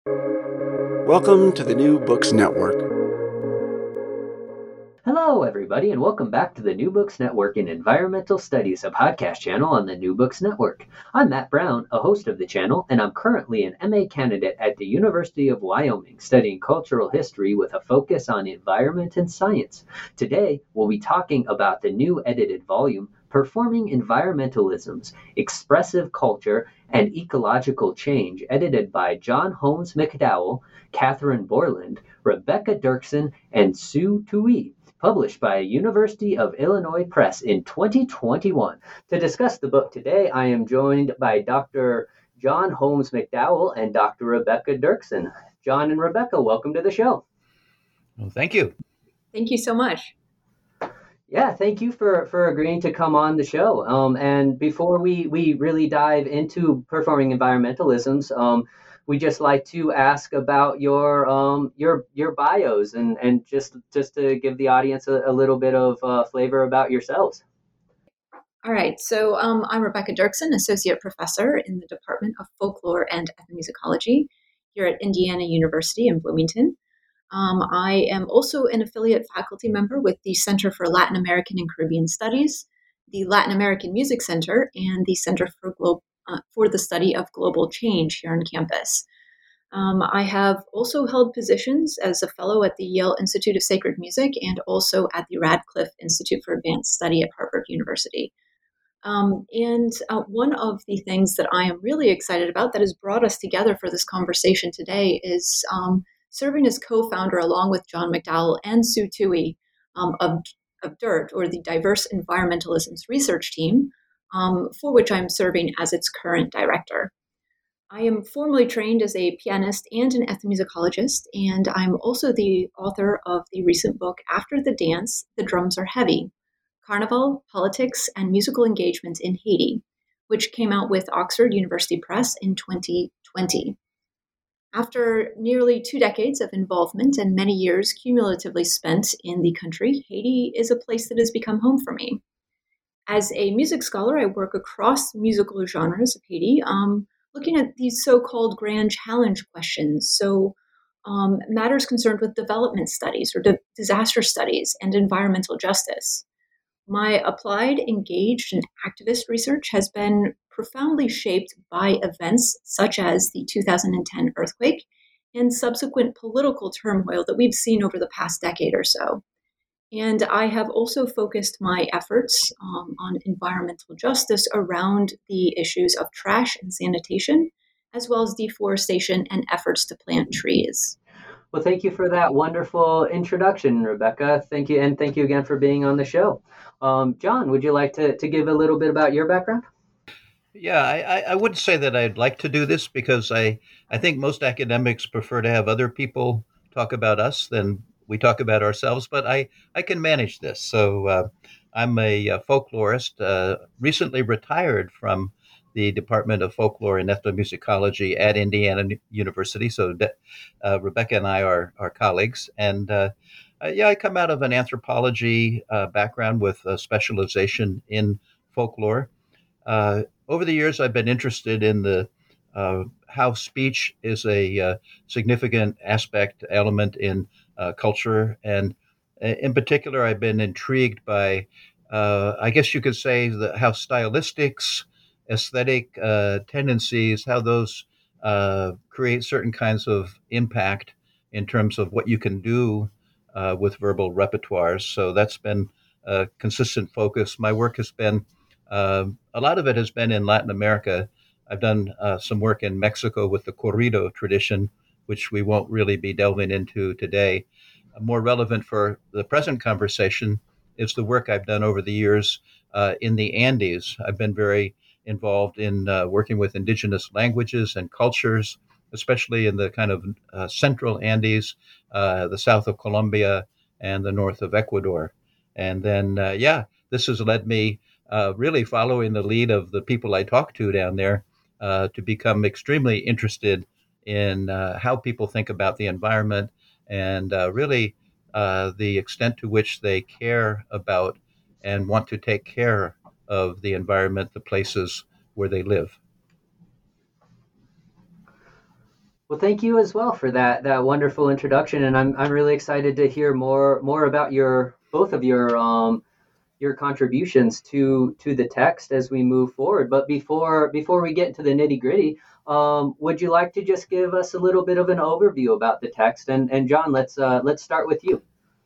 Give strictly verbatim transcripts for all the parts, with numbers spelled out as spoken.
Welcome to the New Books Network. Hello, everybody, and welcome back to the New Books Network in Environmental Studies, a podcast channel on the New Books Network. I'm Matt Brown, a host of the channel, and I'm currently an M A candidate at the University of Wyoming studying cultural history with a focus on environment and science. Today, we'll be talking about the new edited volume, Performing Environmentalisms, Expressive Culture and Ecological Change, edited by John Holmes McDowell, Catherine Borland, Rebecca Dirksen, and Sue Tui, published by University of Illinois Press in twenty twenty-one. To discuss the book today, I am joined by Doctor John Holmes McDowell and Doctor Rebecca Dirksen. John and Rebecca, welcome to the show. Well, thank you. Thank you so much. Yeah, thank you for, for agreeing to come on the show. Um, and before we, we really dive into performing environmentalisms, um, we just like to ask about your um, your your bios and, and just just to give the audience a, a little bit of uh, flavor about yourselves. All right, so um, I'm Rebecca Dirksen, Associate Professor in the Department of Folklore and Ethnomusicology here at Indiana University in Bloomington. Um, I am also an affiliate faculty member with the Center for Latin American and Caribbean Studies, the Latin American Music Center, and the Center for Glo- uh, for the Study of Global Change here on campus. Um, I have also held positions as a fellow at the Yale Institute of Sacred Music and also at the Radcliffe Institute for Advanced Study at Harvard University. Um, and uh, one of the things that I am really excited about that has brought us together for this conversation today is um, serving as co-founder along with John McDowell and Sue Tui um, of, of DIRT, or the Diverse Environmentalisms Research Team, um, for which I'm serving as its current director. I am formally trained as a pianist and an ethnomusicologist, and I'm also the author of the recent book, After the Dance, The Drums Are Heavy, Carnival, Politics, and Musical Engagement in Haiti, which came out with Oxford University Press in twenty twenty. After nearly two decades of involvement and many years cumulatively spent in the country, Haiti is a place that has become home for me. As a music scholar, I work across musical genres of Haiti, um, looking at these so-called grand challenge questions. So um, matters concerned with development studies or di- disaster studies and environmental justice. My applied, engaged, and activist research has been profoundly shaped by events such as the two thousand ten earthquake and subsequent political turmoil that we've seen over the past decade or so. And I have also focused my efforts um, on environmental justice around the issues of trash and sanitation, as well as deforestation and efforts to plant trees. Well, thank you for that wonderful introduction, Rebecca. Thank you, and thank you again for being on the show. Um, John, would you like to, to give a little bit about your background? Yeah, I, I wouldn't say that I'd like to do this because I, I think most academics prefer to have other people talk about us than we talk about ourselves, but I, I can manage this. So uh, I'm a, a folklorist, uh, recently retired from the Department of Folklore and Ethnomusicology at Indiana University. So uh, Rebecca and I are, are colleagues. And uh, uh, yeah, I come out of an anthropology uh, background with a specialization in folklore. Uh, over the years, I've been interested in the uh, how speech is a uh, significant aspect element in uh, culture, and uh, in particular, I've been intrigued by, uh, I guess you could say, the, how stylistics, aesthetic uh, tendencies, how those uh, create certain kinds of impact in terms of what you can do uh, with verbal repertoires. So that's been a consistent focus. My work has been um, a lot of it has been in Latin America. I've done uh, some work in Mexico with the corrido tradition, which we won't really be delving into today. Uh, more relevant for the present conversation is the work I've done over the years uh, in the Andes. I've been very involved in uh, working with indigenous languages and cultures, especially in the kind of uh, central Andes, uh, the south of Colombia, and the north of Ecuador. And then, uh, yeah, this has led me Uh, really following the lead of the people I talk to down there uh, to become extremely interested in uh, how people think about the environment and uh, really uh, the extent to which they care about and want to take care of the environment, the places where they live. Well, thank you as well for that that wonderful introduction, and I'm I'm really excited to hear more more about your both of your um your contributions to to the text as we move forward. But before before we get into the nitty gritty, um, would you like to just give us a little bit of an overview about the text? And and John, let's uh, let's start with you.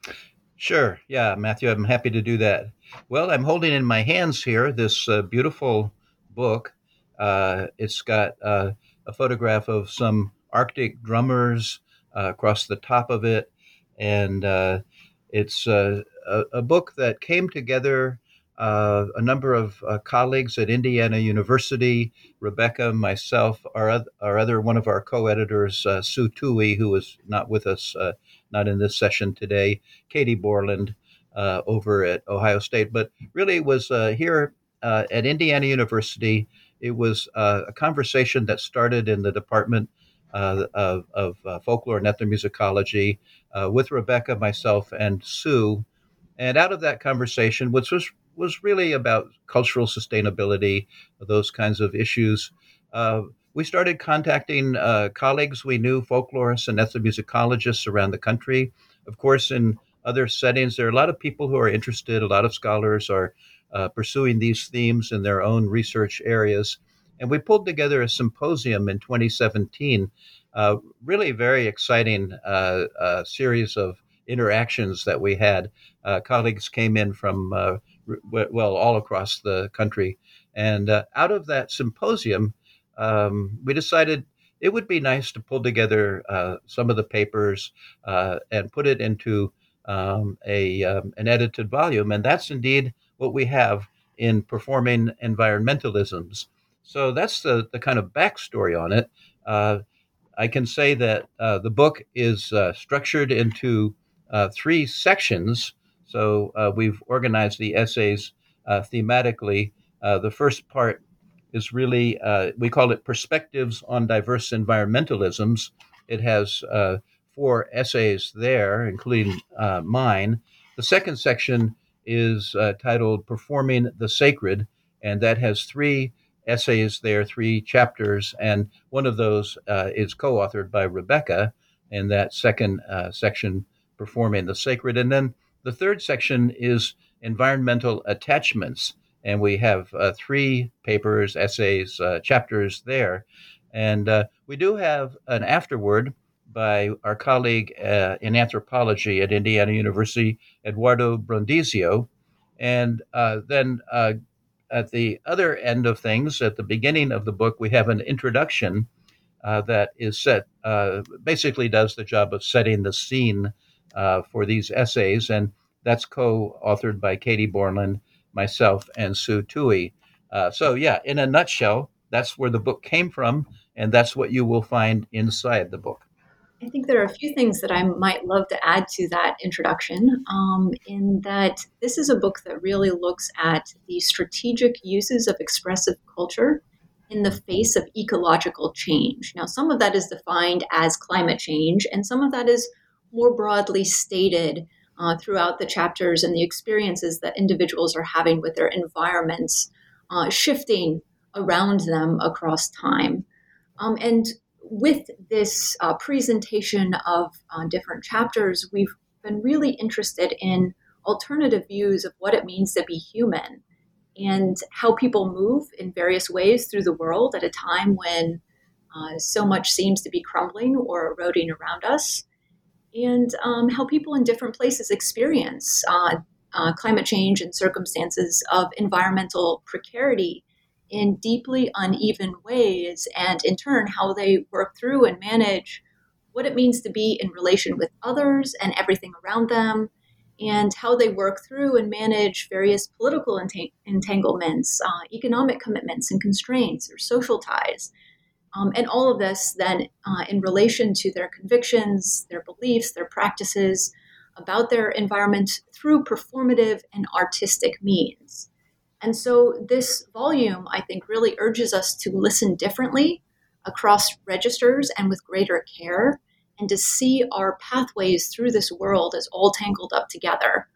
Sure. Yeah, Matthew, I'm happy to do that. Well, I'm holding in my hands here this uh, beautiful book. Uh, it's got uh, a photograph of some Arctic drummers uh, across the top of it. And uh, it's uh, a, a book that came together. Uh, a number of uh, colleagues at Indiana University, Rebecca, myself, our, oth- our other one of our co-editors, uh, Sue Tui, who is not with us, uh, not in this session today, Katie Borland uh, over at Ohio State, but really was uh, here uh, at Indiana University. It was uh, a conversation that started in the Department uh, of, of uh, Folklore and Ethnomusicology uh, with Rebecca, myself, and Sue. And out of that conversation, which was was really about cultural sustainability, those kinds of issues, uh, we started contacting uh, colleagues we knew, folklorists and ethnomusicologists around the country. Of course, in other settings, there are a lot of people who are interested. A lot of scholars are uh, pursuing these themes in their own research areas. And we pulled together a symposium in twenty seventeen, uh, really very exciting uh, uh, series of interactions that we had. Uh, colleagues came in from, uh, r- well, all across the country. And uh, out of that symposium, um, we decided it would be nice to pull together uh, some of the papers uh, and put it into um, a um, an edited volume. And that's indeed what we have in Performing Environmentalisms. So that's the, the kind of backstory on it. Uh, I can say that uh, the book is uh, structured into uh, three sections. So uh, we've organized the essays uh, thematically. Uh, the first part is really, uh, we call it Perspectives on Diverse Environmentalisms. It has uh, four essays there, including uh, mine. The second section is uh, titled Performing the Sacred, and that has three essays there, three chapters, and one of those uh, is co-authored by Rebecca in that second uh, section, Performing the Sacred. And then the third section is Environmental Attachments, and we have uh, three papers, essays, uh, chapters there. And uh, we do have an afterword by our colleague uh, in anthropology at Indiana University, Eduardo Brundizio. And uh, then uh, at the other end of things, at the beginning of the book, we have an introduction uh, that is set, uh, basically does the job of setting the scene uh, for these essays. And that's co-authored by Katie Borland, myself, and Sue Tui. Uh, so, yeah, in a nutshell, that's where the book came from, and that's what you will find inside the book. I think there are a few things that I might love to add to that introduction, um, in that this is a book that really looks at the strategic uses of expressive culture in the face of ecological change. Now, some of that is defined as climate change, and some of that is more broadly stated uh, throughout the chapters and the experiences that individuals are having with their environments uh, shifting around them across time. Um, and with this uh, presentation of uh, different chapters, we've been really interested in alternative views of what it means to be human and how people move in various ways through the world at a time when uh, so much seems to be crumbling or eroding around us, and um, how people in different places experience uh, uh, climate change and circumstances of environmental precarity in deeply uneven ways, and in turn, how they work through and manage what it means to be in relation with others and everything around them, and how they work through and manage various political entang- entanglements, uh, economic commitments and constraints, or social ties. Um, and all of this then uh, in relation to their convictions, their beliefs, their practices about their environment through performative and artistic means. And so this volume, I think, really urges us to listen differently across registers and with greater care, and to see our pathways through this world as all tangled up together.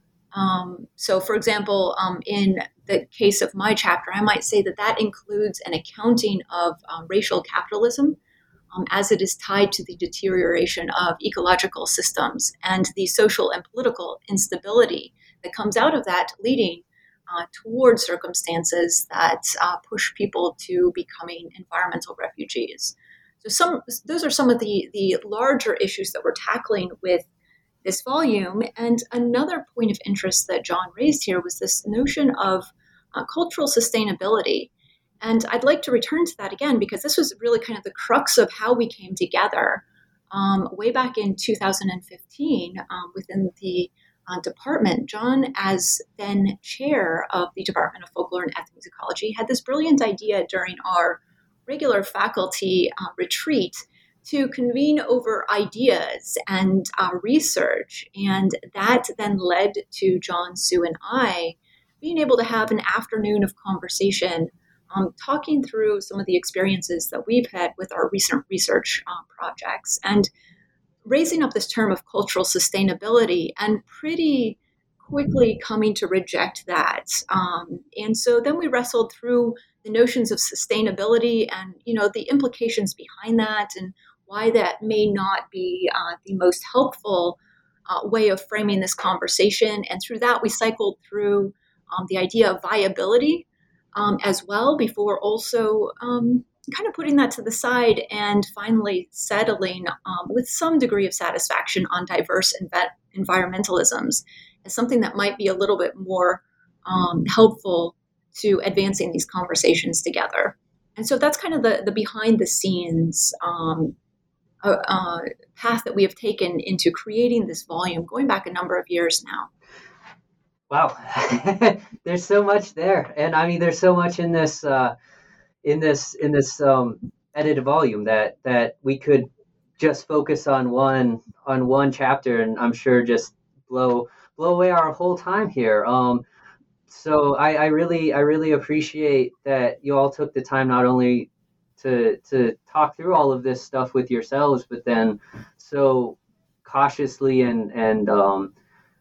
Um, so, for example, um, in the case of my chapter, I might say that that includes an accounting of um, racial capitalism um, as it is tied to the deterioration of ecological systems and the social and political instability that comes out of that, leading uh, towards circumstances that uh, push people to becoming environmental refugees. So some those are some of the, the larger issues that we're tackling with this volume. And another point of interest that John raised here was this notion of uh, cultural sustainability. And I'd like to return to that again, because this was really kind of the crux of how we came together um, way back in two thousand fifteen um, within the uh, department. John, as then chair of the Department of Folklore and Ethnomusicology, had this brilliant idea during our regular faculty uh, retreat to convene over ideas and uh, research. And that then led to John, Sue, and I being able to have an afternoon of conversation, um, talking through some of the experiences that we've had with our recent research uh, projects, and raising up this term of cultural sustainability, and pretty quickly coming to reject that. Um, and so then we wrestled through the notions of sustainability and, you know, the implications behind that, and why that may not be uh, the most helpful uh, way of framing this conversation. And through that, we cycled through um, the idea of viability um, as well, before also um, kind of putting that to the side and finally settling um, with some degree of satisfaction on diverse env- environmentalisms as something that might be a little bit more um, helpful to advancing these conversations together. And so that's kind of the, the behind the scenes um, uh, uh, path that we have taken into creating this volume, going back a number of years now. Wow, there's so much there, and I mean, there's so much in this uh, in this in this um, edited volume that that we could just focus on one on one chapter, and I'm sure just blow blow away our whole time here. Um, so I, I really I really appreciate that you all took the time not only to to talk through all of this stuff with yourselves, but then so cautiously and and um,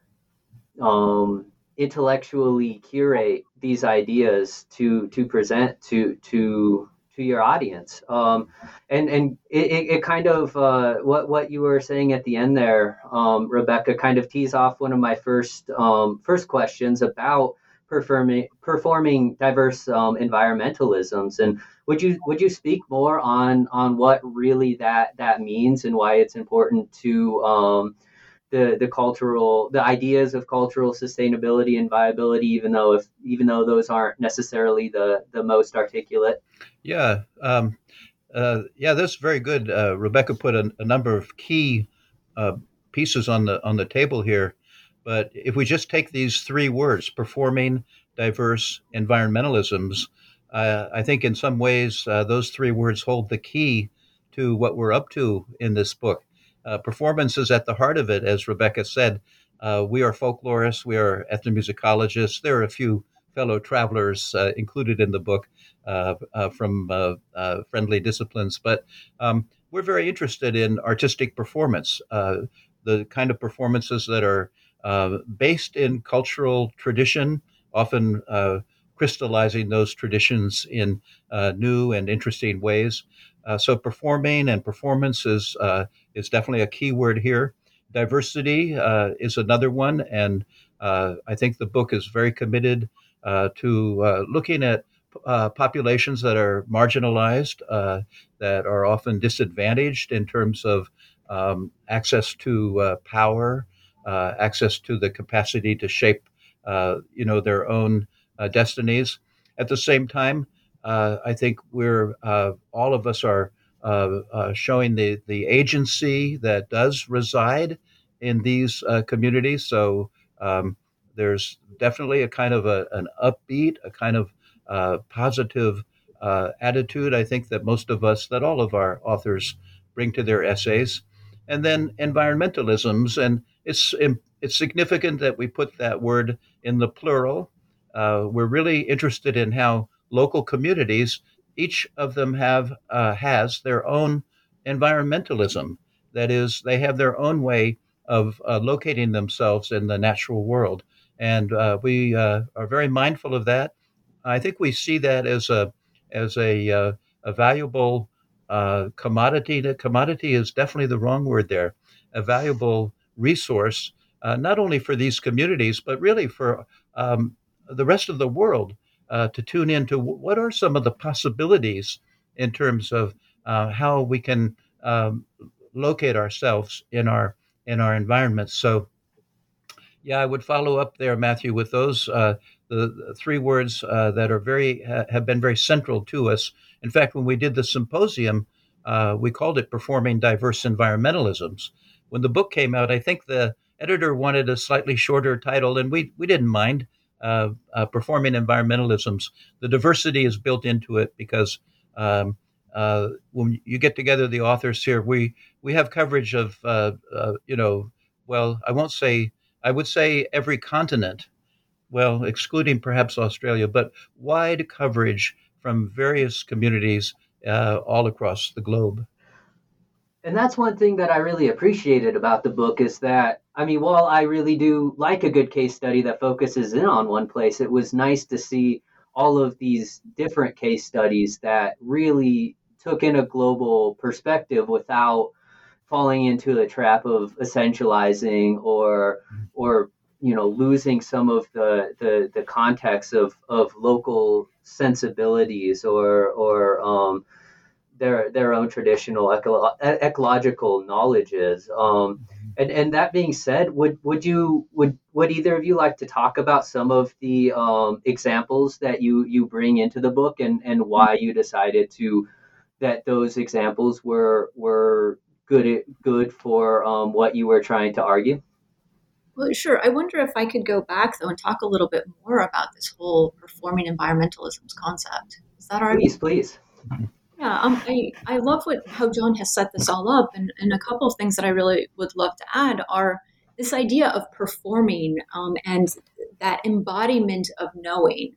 um, intellectually curate these ideas to to present to to to your audience. Um, and and it, it, it kind of uh, what what you were saying at the end there, um, Rebecca, kind of tees off one of my first um, first questions about performing performing diverse um, environmentalisms. And would you would you speak more on on what really that that means and why it's important to um, the the cultural the ideas of cultural sustainability and viability, even though if even though those aren't necessarily the the most articulate? Yeah, um, uh, yeah, that's very good. Uh, Rebecca put a, a number of key uh, pieces on the on the table here. But if we just take these three words, performing diverse environmentalisms, uh, I think in some ways uh, those three words hold the key to what we're up to in this book. Uh, performance is at the heart of it, as Rebecca said. Uh, we are folklorists, we are ethnomusicologists. There are a few fellow travelers uh, included in the book uh, uh, from uh, uh, friendly disciplines, but um, we're very interested in artistic performance, uh, the kind of performances that are uh, based in cultural tradition, often uh, crystallizing those traditions in uh, new and interesting ways. Uh, so performing and performance is uh, is definitely a key word here. Diversity uh, is another one, and uh, I think the book is very committed uh, to uh, looking at uh, populations that are marginalized, uh, that are often disadvantaged in terms of um, access to uh, power, uh, access to the capacity to shape, uh, you know, their own uh, destinies. At the same time, uh, I think we're uh, all of us are uh, uh, showing the the agency that does reside in these uh, communities. So um, there's definitely a kind of a, an upbeat, a kind of uh, positive uh, attitude. I think that most of us, that all of our authors bring to their essays, and then environmentalisms, and it's it's significant that we put that word in the plural. Uh, we're really interested in how local communities, each of them have uh, has their own environmentalism. That is, they have their own way of uh, locating themselves in the natural world, and uh, we uh, are very mindful of that. I think we see that as a as a uh, a valuable uh, commodity. The commodity is definitely the wrong word there. A valuable resource, uh, not only for these communities, but really for um, the rest of the world uh, to tune into what are some of the possibilities in terms of uh, how we can um, locate ourselves in our in our environment. So yeah, I would follow up there, Matthew, with those uh, the, the three words uh, that are very ha- have been very central to us. In fact, when we did the symposium, uh, we called it "Performing Diverse Environmentalisms." When the book came out, I think the editor wanted a slightly shorter title, and we we didn't mind. Uh, uh, performing environmentalisms, the diversity is built into it because um, uh, when you get together the authors here, we we have coverage of uh, uh, you know, well, I won't say I would say every continent, well, excluding perhaps Australia, but wide coverage from various communities uh, all across the globe. And that's one thing that I really appreciated about the book is that, I mean, while I really do like a good case study that focuses in on one place, it was nice to see all of these different case studies that really took in a global perspective without falling into the trap of essentializing or or you know losing some of the the, the context of, of local sensibilities or or um, their their own traditional eco- ecological knowledges. Um, and and that being said, would would you would would either of you like to talk about some of the um, examples that you you bring into the book and and why you decided to that those examples were were good good for um, what you were trying to argue? Well, sure. I wonder if I could go back though and talk a little bit more about this whole performing environmentalism's concept. Is that all right? Please, please. Yeah, um, I, I love what how John has set this all up, and, and a couple of things that I really would love to add are this idea of performing um, and that embodiment of knowing.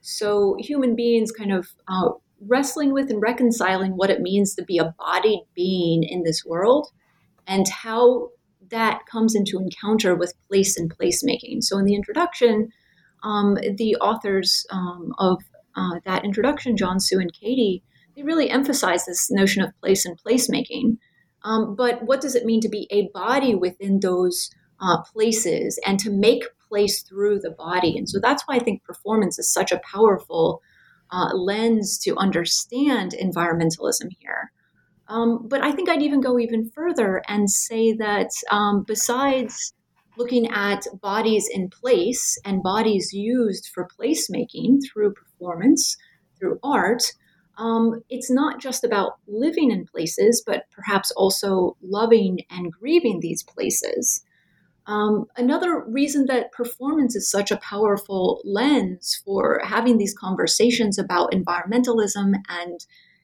So human beings kind of uh, wrestling with and reconciling what it means to be a bodied being in this world, and how that comes into encounter with place and placemaking. So in the introduction, um, the authors um, of uh, that introduction, John, Sue, and Katie, they really emphasize this notion of place and placemaking. Um, but what does it mean to be a body within those uh, places and to make place through the body? And so that's why I think performance is such a powerful uh, lens to understand environmentalism here. Um, but I think I'd even go even further and say that um, besides looking at bodies in place and bodies used for placemaking through performance, through art, um, it's not just about living in places, but perhaps also loving and grieving these places. Um, another reason that performance is such a powerful lens for having these conversations about environmentalism and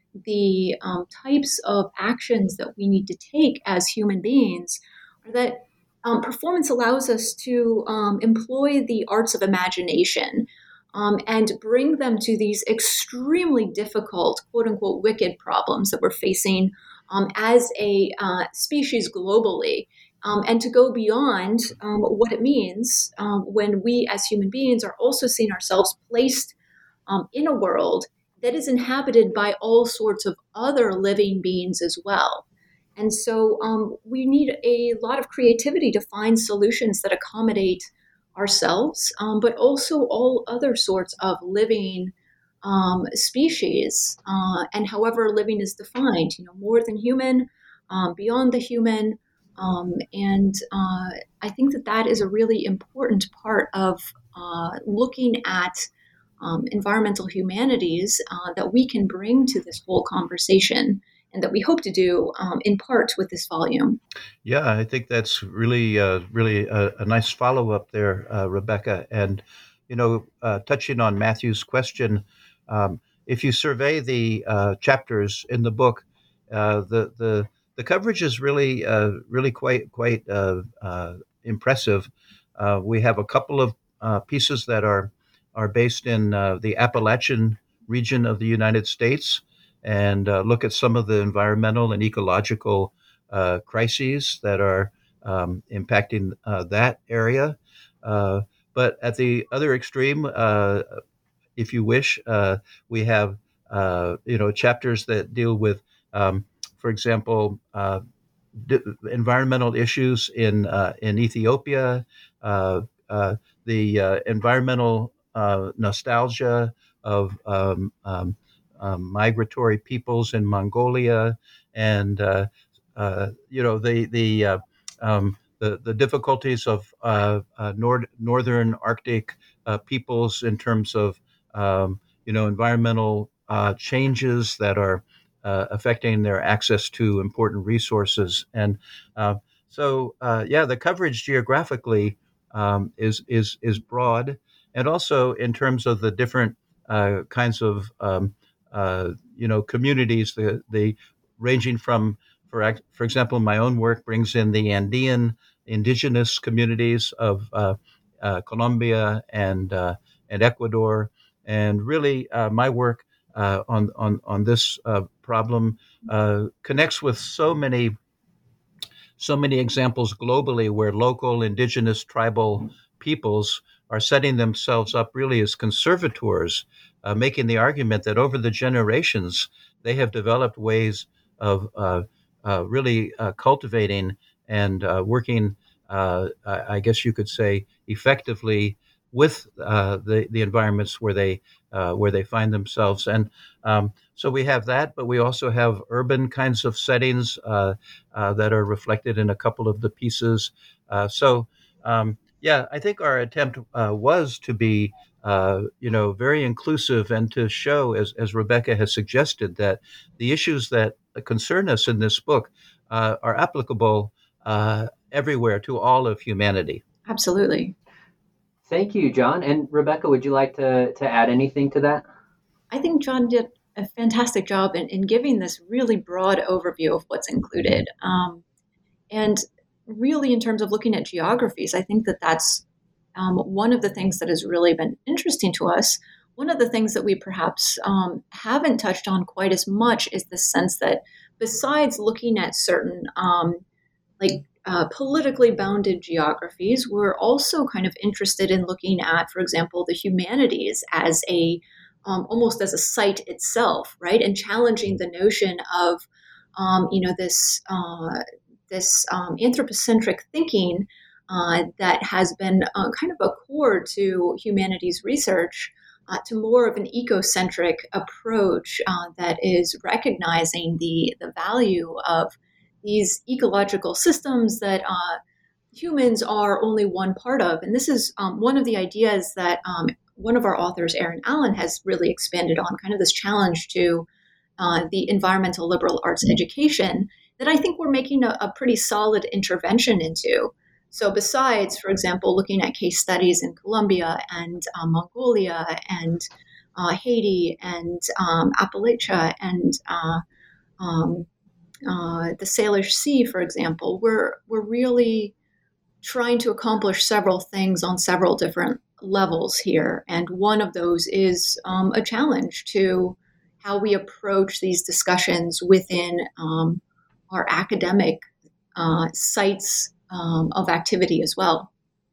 the um, types of actions that we need to take as human beings are that um, performance allows us to um, employ the arts of imagination um, and bring them to these extremely difficult, quote unquote, wicked problems that we're facing um, as a uh, species globally. Um, and to go beyond um, what it means um, when we as human beings are also seeing ourselves placed um, in a world that is inhabited by all sorts of other living beings as well. And so um, we need a lot of creativity to find solutions that accommodate ourselves, um, but also all other sorts of living um, species, uh, and however living is defined, you know, more than human, um, beyond the human. Um, and uh, I think that that is a really important part of uh, looking at um, environmental humanities uh, that we can bring to this whole conversation, and that we hope to do um, in part with this volume. Yeah, I think that's really, uh, really a, a nice follow up there, uh, Rebecca. And, you know, uh, touching on Matthew's question, um, if you survey the uh, chapters in the book, uh, the the the coverage is really, uh, really quite quite uh, uh, impressive. Uh, we have a couple of uh, pieces that are are based in uh, the Appalachian region of the United States, and uh, look at some of the environmental and ecological uh, crises that are um, impacting uh, that area. Uh, but at the other extreme, uh, if you wish, uh, we have uh, you know chapters that deal with um, for example, uh, d- environmental issues in uh, in Ethiopia, uh, uh, the uh, environmental uh, nostalgia of um, um, um, migratory peoples in Mongolia, and uh, uh, you know the the uh, um, the, the difficulties of uh, uh, nord- northern Arctic uh, peoples in terms of um, you know environmental uh, changes that are uh, affecting their access to important resources. And uh, so, uh, yeah, the coverage geographically um, is is is broad, and also in terms of the different uh, kinds of um, uh, you know communities, the the ranging from for ex- for example, my own work brings in the Andean indigenous communities of uh, uh, Colombia and uh, and Ecuador, and really uh, my work uh, on on on this uh, problem uh, connects with so many so many examples globally where local indigenous tribal peoples are setting themselves up really as conservators, uh, making the argument that over the generations they have developed ways of uh, uh, really uh, cultivating and uh, working, uh, I guess you could say, effectively with uh, the the environments where they uh, where they find themselves. And um, so we have that, but we also have urban kinds of settings. Uh, uh, that are reflected in a couple of the pieces. Uh, so, um, yeah, I think our attempt uh, was to be, uh, you know, very inclusive and to show, as, as Rebecca has suggested, that the issues that concern us in this book uh, are applicable uh, everywhere to all of humanity. Absolutely. Thank you, John. And Rebecca, would you like to, to add anything to that? I think John did a fantastic job in, in giving this really broad overview of what's included. Um, and really, in terms of looking at geographies, I think that that's um, one of the things that has really been interesting to us. One of the things that we perhaps um, haven't touched on quite as much is the sense that besides looking at certain um, like uh, politically bounded geographies, we're also kind of interested in looking at, for example, the humanities as a um, almost as a site itself, right, and challenging the notion of um, you know this uh, this um, anthropocentric thinking uh, that has been uh, kind of a core to humanities research. Uh, to more of an ecocentric approach uh, that is recognizing the the value of these ecological systems that uh, humans are only one part of. And this is um, one of the ideas that um, one of our authors, Aaron Allen, has really expanded on, kind of this challenge to uh, the environmental liberal arts education that I think we're making a, a pretty solid intervention into. So besides, for example, looking at case studies in Colombia and uh, Mongolia and uh, Haiti and um, Appalachia and uh, um, uh, the Salish Sea, for example, we're we're really trying to accomplish several things on several different levels here, and one of those is um, a challenge to how we approach these discussions within um, our academic uh, sites um, of activity as well.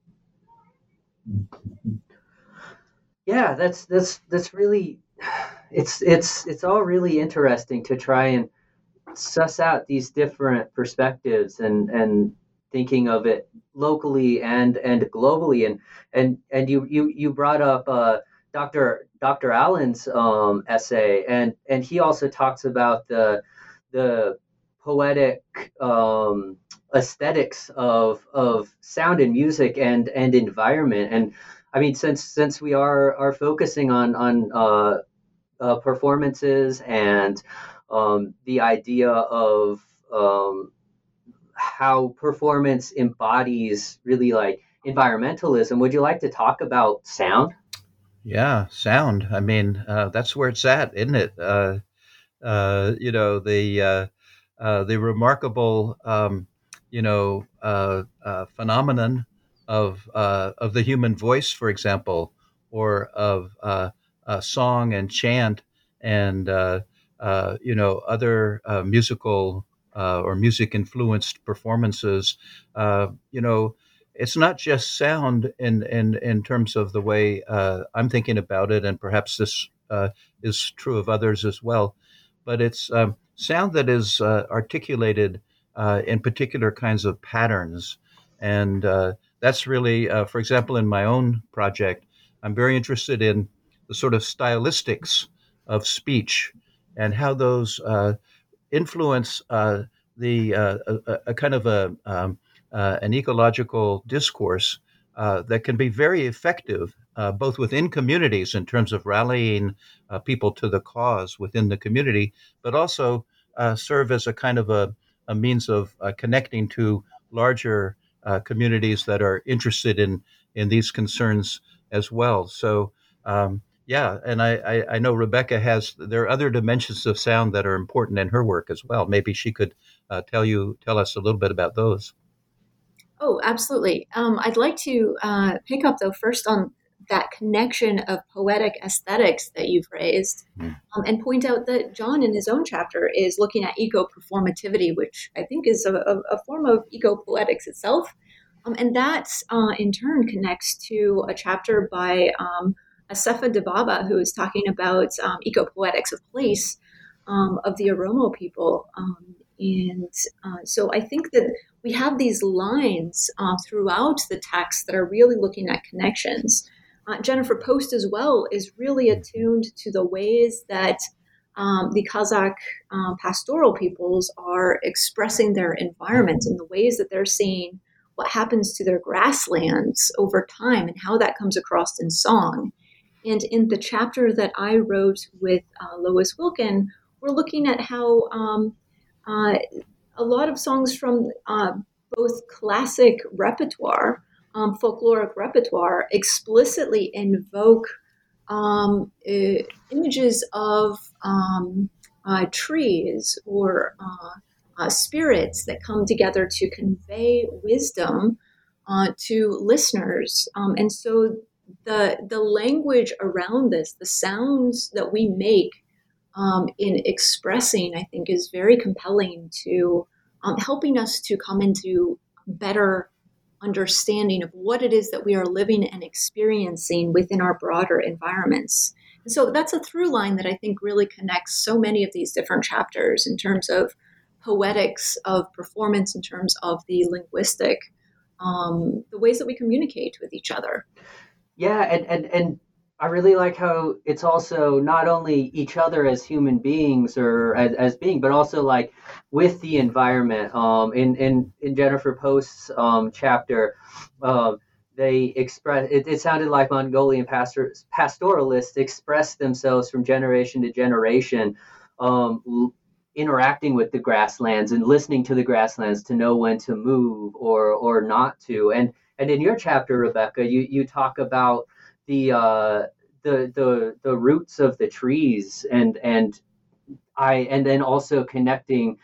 Yeah, that's that's that's really it's it's it's all really interesting to try and suss out these different perspectives and and thinking of it locally and and globally. And and and you you you brought up uh, Doctor Doctor Allen's um, essay, and and he also talks about the the poetic um, aesthetics of of sound and music and and environment. And I mean, since since we are are focusing on on uh, uh, performances and um, the idea of um, how performance embodies really like environmentalism. Would you like to talk about sound? Yeah, sound. I mean, uh, that's where it's at, isn't it? Uh, uh, you know, the uh, uh, the remarkable, um, you know, uh, uh, phenomenon of uh, of the human voice, for example, or of uh, uh, song and chant, and uh, uh, you know, other uh, musical uh, or music influenced performances. Uh, you know, it's not just sound in in in terms of the way uh, I'm thinking about it, and perhaps this uh, is true of others as well, but it's um, sound that is uh, articulated uh, in particular kinds of patterns. And uh, that's really, uh, for example, in my own project, I'm very interested in the sort of stylistics of speech and how those uh, influence uh, the uh, a, a kind of a um, uh, an ecological discourse uh, that can be very effective uh, both within communities in terms of rallying uh, people to the cause within the community, but also uh, serve as a kind of a, a means of uh, connecting to larger uh, communities that are interested in in these concerns as well. So. Um, yeah, and I, I, I know Rebecca has. There are other dimensions of sound that are important in her work as well. Maybe she could uh, tell you tell us a little bit about those. Oh, absolutely. Um, I'd like to uh, pick up though first on that connection of poetic aesthetics that you've raised, Mm. um, and point out that John, in his own chapter, is looking at eco-performativity, which I think is a, a, a form of eco-poetics itself, um, and that uh, in turn connects to a chapter by um, Asefa Dababa, who is talking about um, eco-poetics of place um, of the Oromo people, um, and uh, so I think that we have these lines uh, throughout the text that are really looking at connections. Uh, Jennifer Post as well is really attuned to the ways that um, the Kazakh um, pastoral peoples are expressing their environment and the ways that they're seeing what happens to their grasslands over time and how that comes across in song. And in the chapter that I wrote with uh, Lois Wilkin, we're looking at how um, uh, a lot of songs from uh, both classic repertoire, um, folkloric repertoire, explicitly invoke um, uh, images of um, uh, trees or uh, uh, spirits that come together to convey wisdom uh, to listeners. Um, and so the the language around this, the sounds that we make um, in expressing, I think, is very compelling to um, helping us to come into better understanding of what it is that we are living and experiencing within our broader environments. And so that's a through line that I think really connects so many of these different chapters in terms of poetics of performance, in terms of the linguistic, um, the ways that we communicate with each other. Yeah, and, and, and I really like how it's also not only each other as human beings or as, as being, but also like with the environment. Um, in, in, in Jennifer Post's um, chapter, uh, they express, it, it sounded like Mongolian pastor, pastoralists expressed themselves from generation to generation, um, interacting with the grasslands and listening to the grasslands to know when to move or or not to. And and in your chapter, Rebecca, you, you talk about the uh, the the the roots of the trees and and I and then also connecting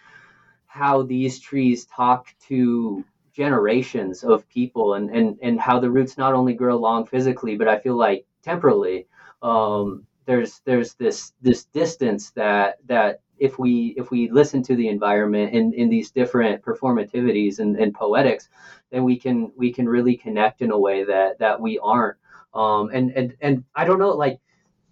how these trees talk to generations of people and and and how the roots not only grow long physically, but I feel like temporally. Um, there's there's this this distance that that if we if we listen to the environment in, in these different performativities and, and poetics, then we can we can really connect in a way that that we aren't. Um, and and and I don't know, like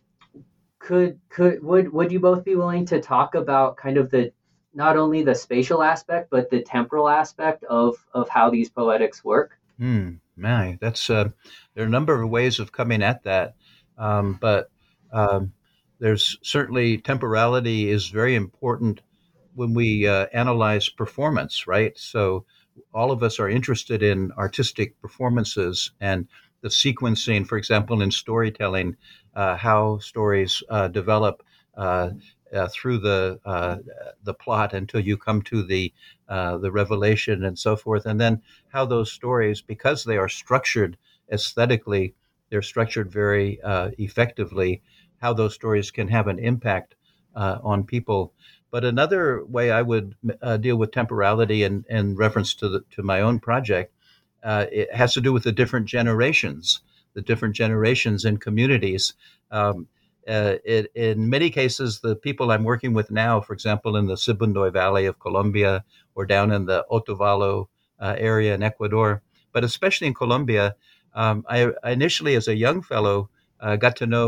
could could would would you both be willing to talk about kind of the not only the spatial aspect but the temporal aspect of of how these poetics work? Hmm, man, that's uh, there are a number of ways of coming at that, um, but um, there's certainly temporality is very important when we uh, analyze performance, right? So all of us are interested in artistic performances and the sequencing, for example, in storytelling, uh, how stories uh, develop uh, uh, through the uh, the plot until you come to the uh, the revelation and so forth, and then how those stories, because they are structured aesthetically, they're structured very uh, effectively, how those stories can have an impact uh, on people. But another way I would uh, deal with temporality in, in reference to the, to my own project, uh, it has to do with the different generations, the different generations in communities. Um, uh, it, in many cases, the people I'm working with now, for example, in the Sibundoy Valley of Colombia or down in the Otavalo uh, area in Ecuador, but especially in Colombia, um, I, I initially, as a young fellow, uh, got to know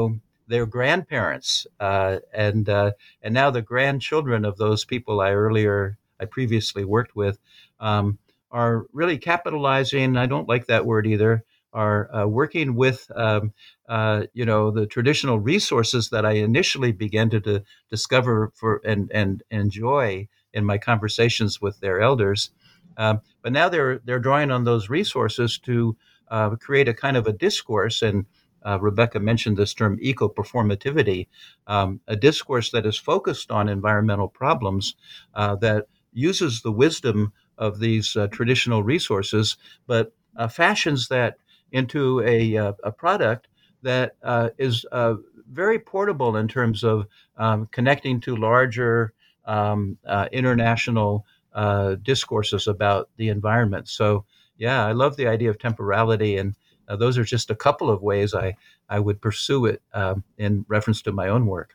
their grandparents, uh, and uh, and now the grandchildren of those people I earlier I previously worked with um, are really capitalizing. I don't like that word either. Are uh, working with um, uh, you know the traditional resources that I initially began to, to discover for and and enjoy in my conversations with their elders. Um, but now they're they're drawing on those resources to uh, create a kind of a discourse. And uh, Rebecca mentioned this term eco-performativity, um, a discourse that is focused on environmental problems uh, that uses the wisdom of these uh, traditional resources, but uh, fashions that into a, uh, a product that uh, is uh, very portable in terms of um, connecting to larger um, uh, international uh, discourses about the environment. So, yeah, I love the idea of temporality, and uh, those are just a couple of ways I, I would pursue it um, in reference to my own work.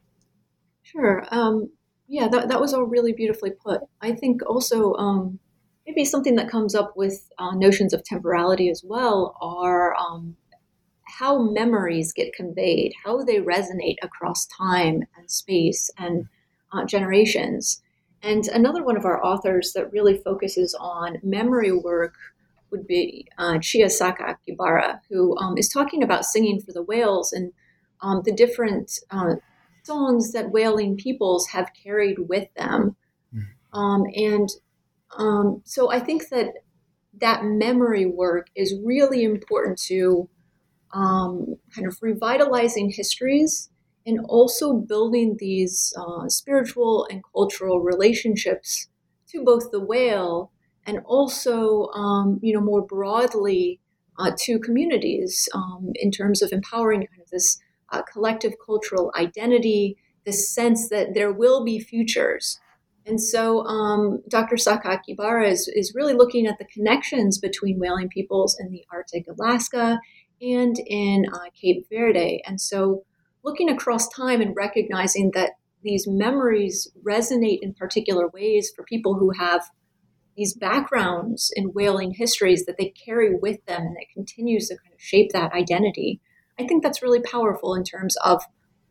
Sure. Um, yeah, that, that was all really beautifully put. I think also um, maybe something that comes up with uh, notions of temporality as well are um, how memories get conveyed, how they resonate across time and space and uh, generations. And another one of our authors that really focuses on memory work would be uh, Chiasaka Akibara, who um, is talking about singing for the whales and um, the different uh, songs that whaling peoples have carried with them. Um, and um, so I think that that memory work is really important to um, kind of revitalizing histories and also building these uh, spiritual and cultural relationships to both the whale and also, um, you know, more broadly uh, to communities um, in terms of empowering kind of this uh, collective cultural identity, this sense that there will be futures. And so um, Doctor Saka Akibara is, is really looking at the connections between whaling peoples in the Arctic Alaska and in uh, Cape Verde. And so looking across time and recognizing that these memories resonate in particular ways for people who have these backgrounds in whaling histories that they carry with them and that continues to kind of shape that identity. I think that's really powerful in terms of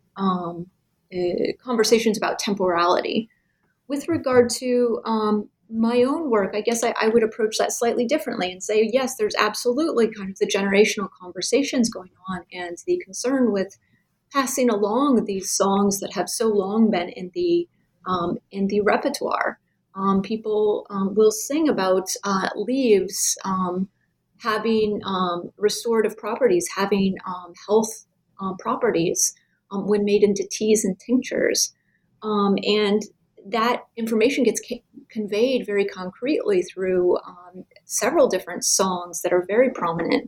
um, uh, conversations about temporality. With regard to um, my own work, I guess I, I would approach that slightly differently and say, yes, there's absolutely kind of the generational conversations going on and the concern with passing along these songs that have so long been in the um, in the repertoire. Um, people um, will sing about uh, leaves um, having um, restorative properties, having um, health um, properties um, when made into teas and tinctures. Um, and that information gets ca- conveyed very concretely through um, several different songs that are very prominent.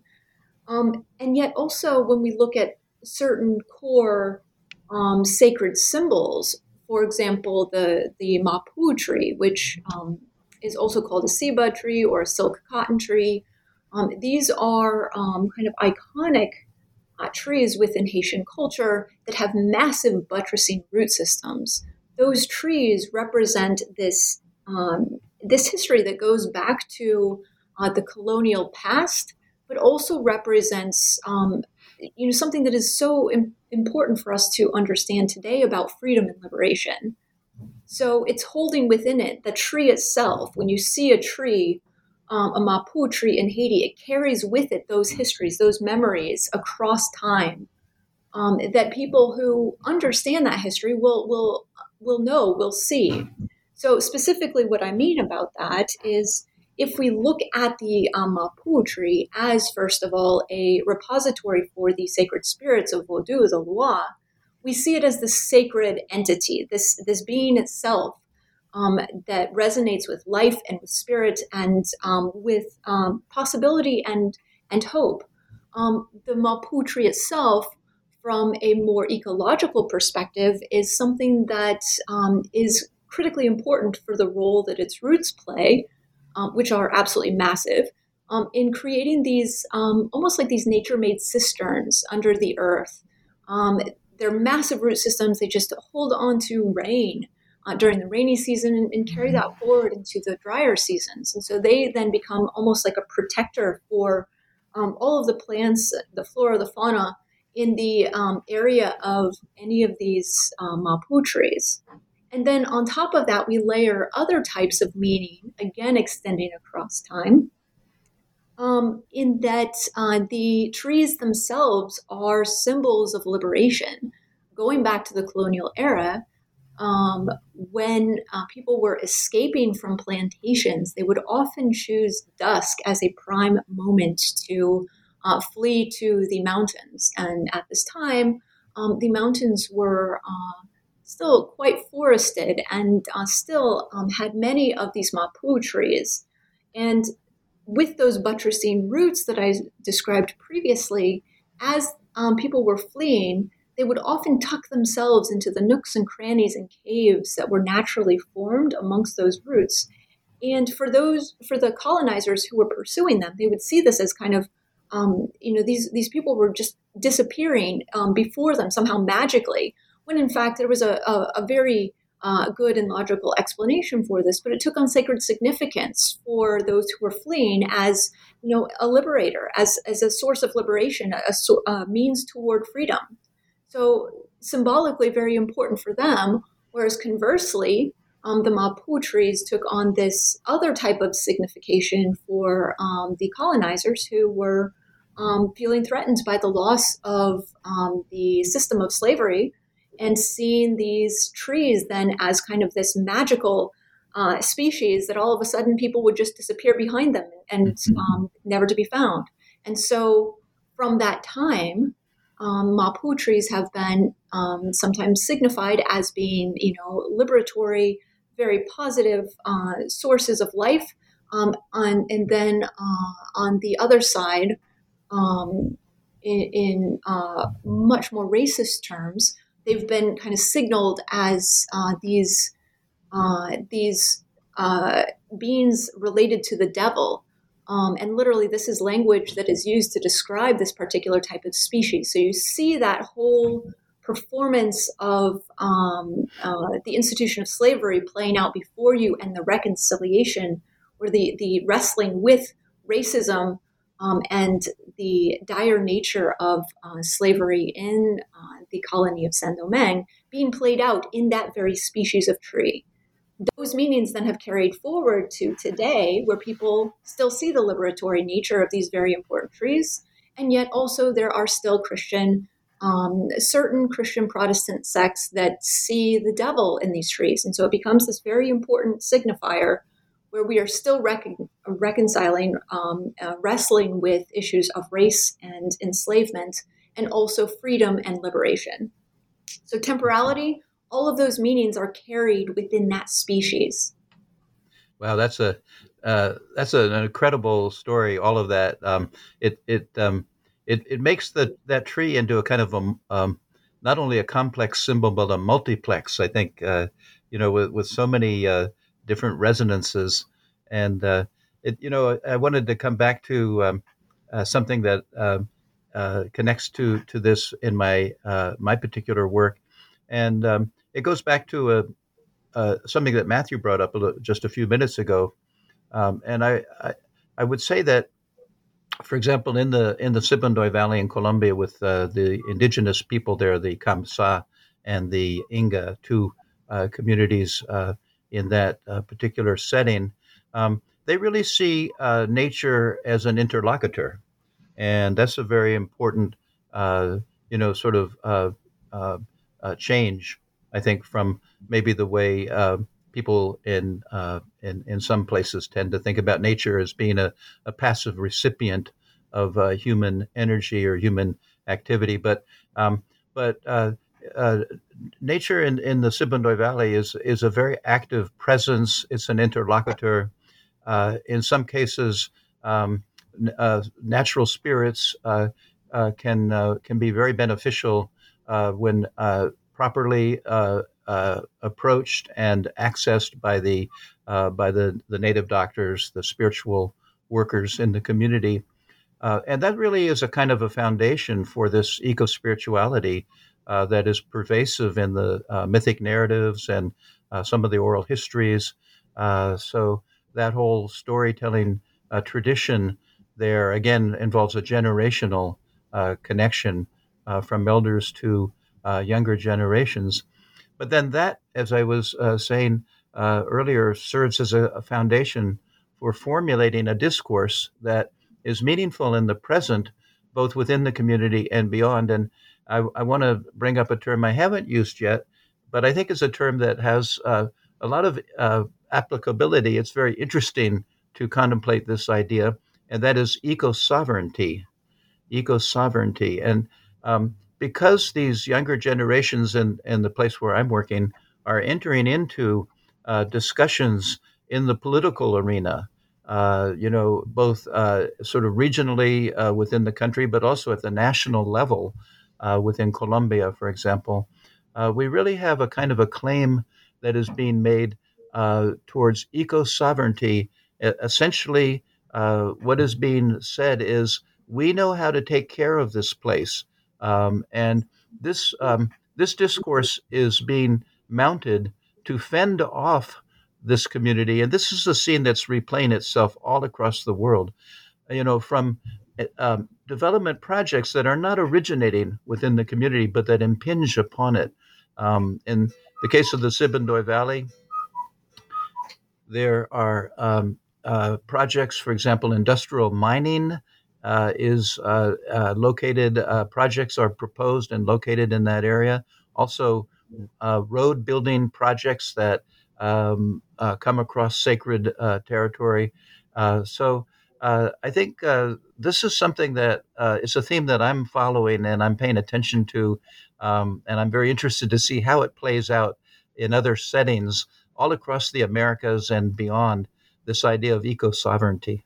Um, and yet also when we look at certain core um, sacred symbols, for example, the, the mapu tree, which um, is also called a ceiba tree or a silk cotton tree. Um, these are um, kind of iconic uh, trees within Haitian culture that have massive buttressing root systems. Those trees represent this um, this history that goes back to uh, the colonial past, but also represents um, you know something that is so im- important for us to understand today about freedom and liberation. So it's holding within it the tree itself. When you see a tree, um, a mapu tree in Haiti, it carries with it those histories, those memories across time. Um, that people who understand that history will will will know, will see. So specifically what I mean about that is if we look at the um, mapu tree as, first of all, a repository for the sacred spirits of Vodou, the Loa, we see it as this sacred entity, this, this being itself um, that resonates with life and with spirit and um, with um, possibility and, and hope. Um, the mapu tree itself, from a more ecological perspective, is something that um, is critically important for the role that its roots play, um, which are absolutely massive, um, in creating these um, almost like these nature-made cisterns under the earth. Um, they're massive root systems. They just hold on to rain uh, during the rainy season and, and carry that forward into the drier seasons. And so they then become almost like a protector for um, all of the plants, the flora, the fauna in the um, area of any of these um, mapu trees. And then on top of that, we layer other types of meaning, again extending across time, um, in that uh, the trees themselves are symbols of liberation. Going back to the colonial era, um, when uh, people were escaping from plantations, they would often choose dusk as a prime moment to uh, flee to the mountains. And at this time, um, the mountains were uh, still quite forested and uh, still um, had many of these mapu trees. And with those buttressing roots that I described previously, as um, people were fleeing, they would often tuck themselves into the nooks and crannies and caves that were naturally formed amongst those roots. And for those, for the colonizers who were pursuing them, they would see this as kind of, um, you know, these these people were just disappearing um, before them somehow magically, when in fact there was a, a, a very uh, good and logical explanation for this. But it took on sacred significance for those who were fleeing as, you know, a liberator, as as a source of liberation, a, a means toward freedom. So symbolically very important for them, whereas conversely, um, the mapu trees took on this other type of signification for um, the colonizers who were um, feeling threatened by the loss of um, the system of slavery, and seeing these trees then as kind of this magical uh, species that all of a sudden people would just disappear behind them and um, never to be found. And so from that time, Um, mapu trees have been um, sometimes signified as being, you know, liberatory, very positive uh, sources of life. Um, on, and then uh, on the other side, um, in, in uh, much more racist terms, they've been kind of signaled as uh, these uh, these uh, beings related to the devil. Um, and literally, this is language that is used to describe this particular type of species. So you see that whole performance of um, uh, the institution of slavery playing out before you, and the reconciliation, or the, the wrestling with racism um, and the dire nature of uh, slavery in uh, the colony of Saint-Domingue being played out in that very species of tree. Those meanings then have carried forward to today, where people still see the liberatory nature of these very important trees. And yet also there are still Christian, um, certain Christian Protestant sects that see the devil in these trees. And so it becomes this very important signifier where we are still recon- reconciling, um, uh, wrestling with issues of race and enslavement, and also freedom and liberation. So temporality, all of those meanings are carried within that species. Wow, that's a uh, that's an incredible story. All of that, um, it it um, it it makes the that tree into a kind of a um, not only a complex symbol but a multiplex. I think uh, you know with, with so many uh, different resonances, and uh, it you know I wanted to come back to um, uh, something that uh, uh, connects to to this in my uh, my particular work, and um, it goes back to a uh, something that Matthew brought up a little, just a few minutes ago, um, and I, I I would say that, for example, in the in the Sibundoy Valley in Colombia, with uh, the indigenous people there, the Kamsa and the Inga, two uh, communities uh, in that uh, particular setting, um, they really see uh, nature as an interlocutor, and that's a very important, uh, you know, sort of uh, uh, uh, change, I think, from maybe the way uh, people in, uh, in in some places tend to think about nature as being a, a passive recipient of uh, human energy or human activity. But um, but uh, uh, nature in, in the Sibundoy Valley is is a very active presence. It's an interlocutor. Uh, in some cases, um, uh, natural spirits uh, uh, can uh, can be very beneficial uh, when uh, properly uh, uh, approached and accessed by the uh, by the, the native doctors, the spiritual workers in the community, uh, and that really is a kind of a foundation for this eco spirituality uh, that is pervasive in the uh, mythic narratives and uh, some of the oral histories. Uh, so that whole storytelling uh, tradition there again involves a generational uh, connection uh, from elders to uh, younger generations. But then that, as I was uh, saying uh, earlier, serves as a, a foundation for formulating a discourse that is meaningful in the present, both within the community and beyond. And I, I want to bring up a term I haven't used yet, but I think it's a term that has uh, a lot of uh, applicability. It's very interesting to contemplate this idea, and that is eco-sovereignty. Eco-sovereignty. And um, because these younger generations in, in the place where I'm working are entering into uh, discussions in the political arena, uh, you know, both uh, sort of regionally uh, within the country, but also at the national level uh, within Colombia, for example, uh, we really have a kind of a claim that is being made uh, towards eco-sovereignty. E- Essentially, uh, what is being said is we know how to take care of this place, um, and this um, this discourse is being mounted to fend off this community, and this is a scene that's replaying itself all across the world. You know, from um, development projects that are not originating within the community, but that impinge upon it. Um, in the case of the Sibundoy Valley, there are um, uh, projects, for example, industrial mining uh, is uh, uh, located, uh, projects are proposed and located in that area. Also, uh, road building projects that um, uh, come across sacred uh, territory. Uh, so uh, I think uh, this is something that uh, is a theme that I'm following and I'm paying attention to. Um, and I'm very interested to see how it plays out in other settings all across the Americas and beyond, this idea of eco-sovereignty.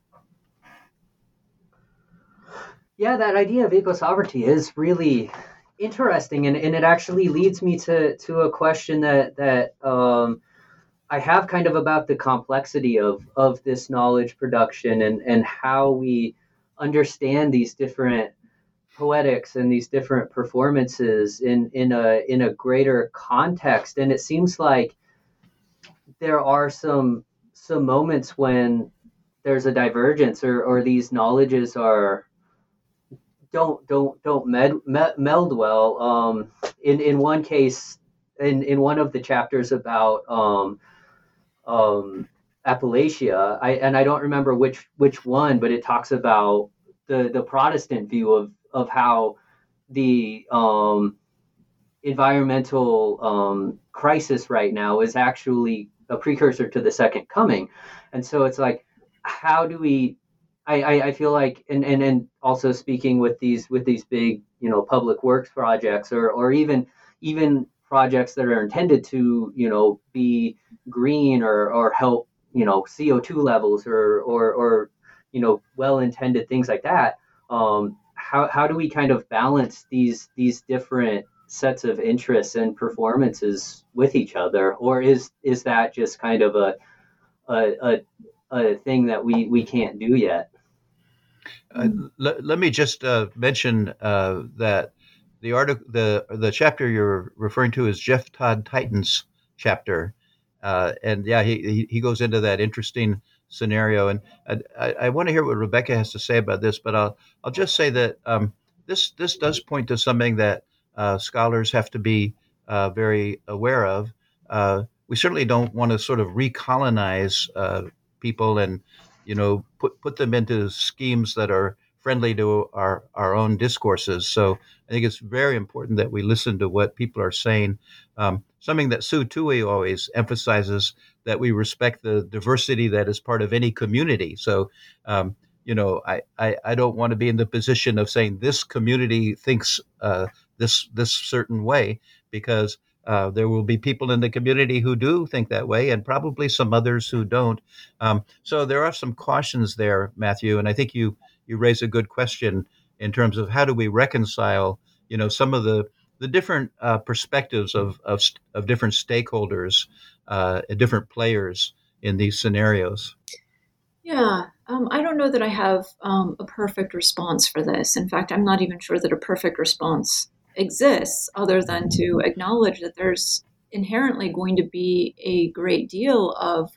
Yeah, that idea of eco-sovereignty is really interesting, and, and it actually leads me to, to a question that that um, I have kind of about the complexity of, of this knowledge production and, and how we understand these different poetics and these different performances in, in a in a greater context. And it seems like there are some some moments when there's a divergence, or, or these knowledges are don't don't don't med, med, meld well. Um, in in one case, in, in one of the chapters about um, um, Appalachia, I and I don't remember which which one, but it talks about the the Protestant view of of how the um, environmental um, crisis right now is actually a precursor to the second coming. And so it's like, how do we, I, I, I feel like, and, and, and also speaking with these, with these big, you know, public works projects, or, or even, even projects that are intended to, you know, be green, or, or help, you know, C O two levels, or, or, or, you know, well-intended things like that. Um, how, how do we kind of balance these, these different sets of interests and performances with each other, or is is that just kind of a a a, a thing that we we can't do yet? Uh, let, let me just uh, mention uh, that the article, the the chapter you're referring to is Jeff Todd Titan's chapter, uh, and yeah, he he goes into that interesting scenario, and I, I, I want to hear what Rebecca has to say about this, but I'll I'll just say that um, this this does point to something that uh, scholars have to be uh, very aware of. Uh, we certainly don't want to sort of recolonize uh, people and you know put put them into schemes that are friendly to our our own discourses. So I think it's very important that we listen to what people are saying. Um, something that Sue Tui always emphasizes, that we respect the diversity that is part of any community. So, um, you know, I, I, I don't want to be in the position of saying this community thinks uh, this this certain way, because uh, there will be people in the community who do think that way, and probably some others who don't. Um, so there are some cautions there, Matthew, and I think you you raise a good question in terms of how do we reconcile, you know, some of the the different uh, perspectives of, of of different stakeholders, uh, different players in these scenarios. Yeah, um, I don't know that I have um, a perfect response for this. In fact, I'm not even sure that a perfect response exists, other than to acknowledge that there's inherently going to be a great deal of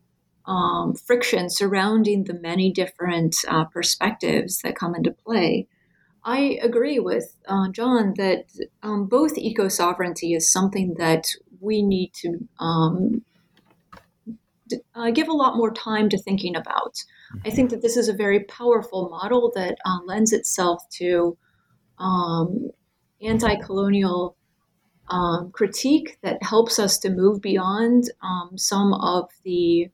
um, friction surrounding the many different uh, perspectives that come into play. I agree with uh, John that um, both eco-sovereignty is something that we need to um, d- uh, give a lot more time to thinking about. I think that this is a very powerful model that uh, lends itself to um, anti-colonial um, critique that helps us to move beyond um, some of the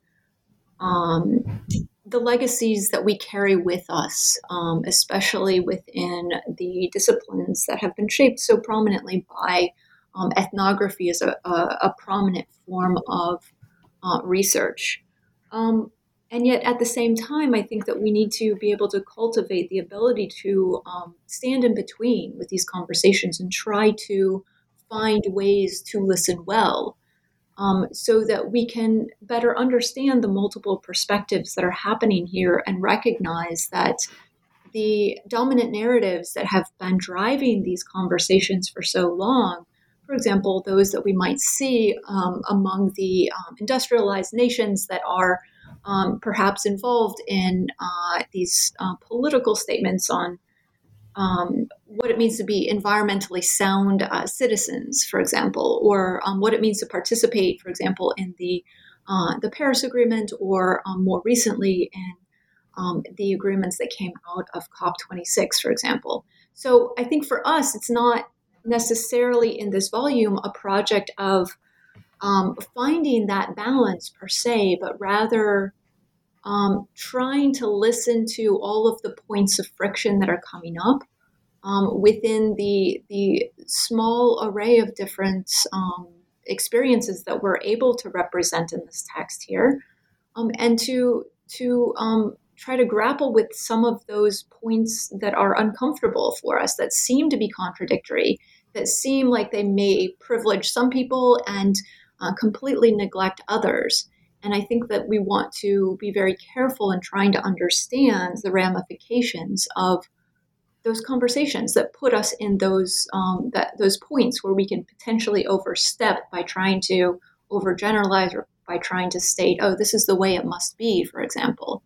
um, the legacies that we carry with us, um, especially within the disciplines that have been shaped so prominently by um, ethnography as a, a, a prominent form of uh, research. Um, and yet, at the same time, I think that we need to be able to cultivate the ability to um, stand in between with these conversations and try to find ways to listen well, um, so that we can better understand the multiple perspectives that are happening here and recognize that the dominant narratives that have been driving these conversations for so long, for example, those that we might see um, among the um, industrialized nations that are um, perhaps involved in uh, these uh, political statements on um, what it means to be environmentally sound uh, citizens, for example, or um, what it means to participate, for example, in the uh, the Paris Agreement, or um, more recently in um, the agreements that came out of COP twenty-six, for example. So I think for us, it's not necessarily in this volume a project of um, finding that balance per se, but rather um, trying to listen to all of the points of friction that are coming up um, within the the small array of different um, experiences that we're able to represent in this text here, um, and to to um, try to grapple with some of those points that are uncomfortable for us, that seem to be contradictory, that seem like they may privilege some people and uh, completely neglect others. And I think that we want to be very careful in trying to understand the ramifications of those conversations that put us in those um, that those points where we can potentially overstep by trying to overgeneralize, or by trying to state, oh, this is the way it must be, for example.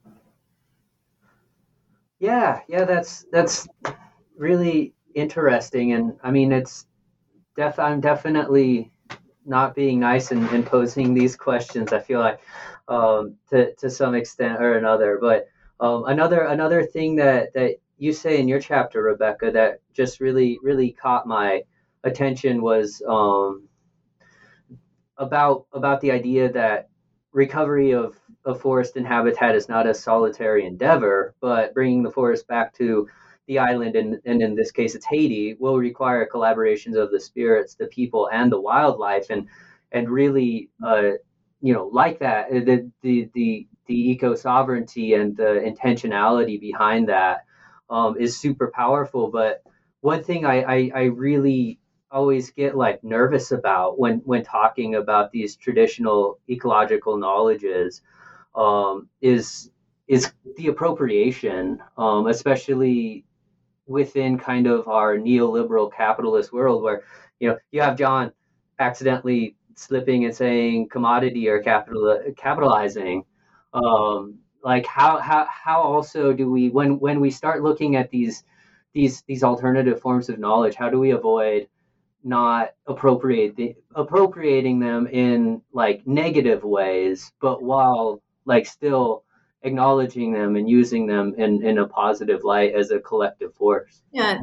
Yeah, yeah, that's that's really interesting, and I mean, it's def. I'm definitely not being nice and, and posing these questions. I feel like um, to to some extent or another, but um, another another thing that that you say in your chapter, Rebecca, that just really really caught my attention was um, about about the idea that recovery of, of forest and habitat is not a solitary endeavor, but bringing the forest back to the island, and, and in this case it's Haiti, will require collaborations of the spirits, the people, and the wildlife, and and really, uh, you know, like that, the the the, the eco sovereignty and the intentionality behind that um, is super powerful. But one thing I, I, I really always get like nervous about when when talking about these traditional ecological knowledges um, is is the appropriation, um, especially within kind of our neoliberal capitalist world, where you know you have John accidentally slipping and saying commodity or capital capitalizing. Um, like how how how also do we, when when we start looking at these these these alternative forms of knowledge, how do we avoid not appropriate the, appropriating them in like negative ways, but while like still acknowledging them and using them in, in a positive light as a collective force? Yeah,